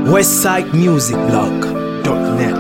westsidemusicblog.net.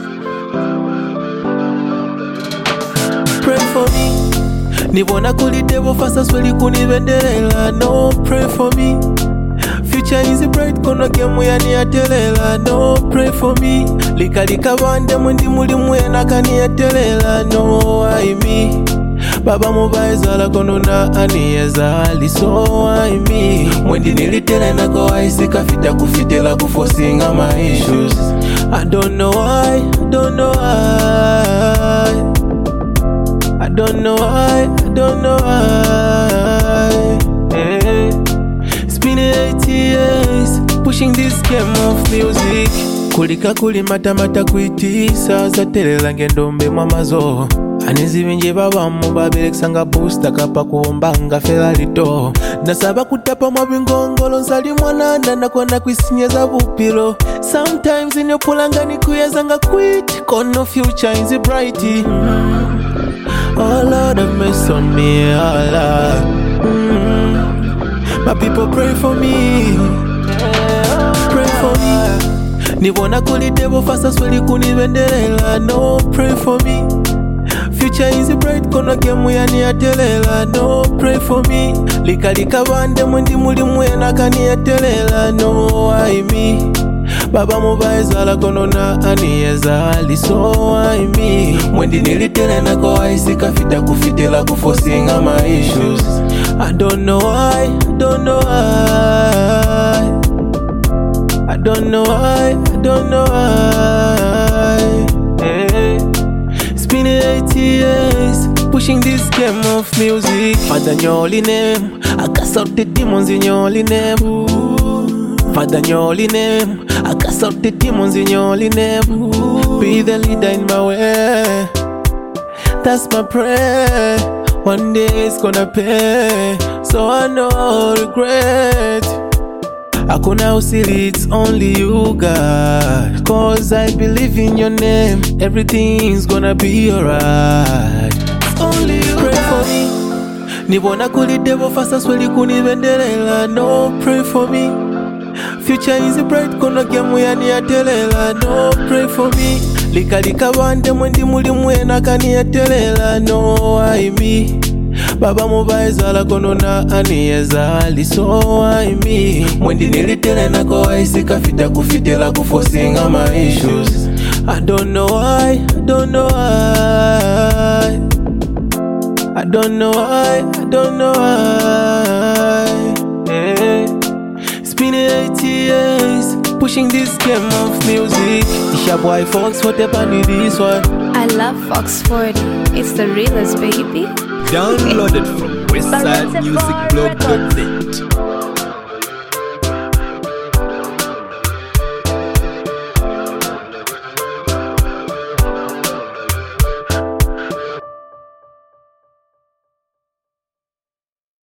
Pray for me. Nibona kulitevo fasta sweli kunivendelela. No, pray for me. Future is bright kono gemu yaniatelela. No, pray for me. Lika bande mwendi muli mwena kaniatelela. No, I me. Baba mubaizala kono na aniezali. So I me. Mwendi nilitele na kwa isi kafita kufitela kufosinga my issues. I don't know why, I don't know why. I don't know why, I don't know why. Hey. It's been 8 years pushing this game of music. Kulika kulimata kuitisa zatelela ngendombe mwamazo. Anizivinje baba mubabelekisanga booster kapa kuombanga felalito. Nasaba kutapa mwabingongolo nsali mwanana nakona kwisinyeza bupilo. Sometimes in your pulanga ni kuyezanga quit. Kono future is bright. Oh Lord, have mercy on me, oh Lord. My people pray for me. Pray for me. Nibona kulitevo fasta sweli kunivendelela. No, pray for me. Future is bright kono gemu yaniatelela. No, pray for me. Lika bande mwendi muli mwena kaniatelela. No, I me. Baba mubaizala kono na aniezali. So I me. Mwendi nilitele na kwa isi kafita kufitela kufosinga my issues. I don't know why, I don't know why. I don't know why, I don't know why. Hey. It's been 8 years pushing this game of music. Father in your holy name, I cast out the demons in your holy name. Father in your holy name, I cast out the demons in your holy name. Be the leader in my way. That's my prayer. One day it's gonna pay, so I no regret. Hakuna usili, it's only you, God. Cause I believe in your name, everything's gonna be alright. It's only you, pray God. For me. Nibona kulitevo fasta sweli kunivendelela. No, pray for me. Future is bright kono gemu yaniatelela. No, pray for me. Lika bande mwendi muli mwena kaniatelela. No, I me. Baba mubaizala kono na aniezali. So I me. Mwendi nilitele na kwa isi kafita kufitela kufosinga my issues. I don't know why, I don't know why. I don't know why, I don't know why. Hey. It's been 8 years pushing this game of music. It's your boy Fox, what happened to this one? I love Fox 40. It's the realest, baby. Downloaded from westsidemusicblog.net.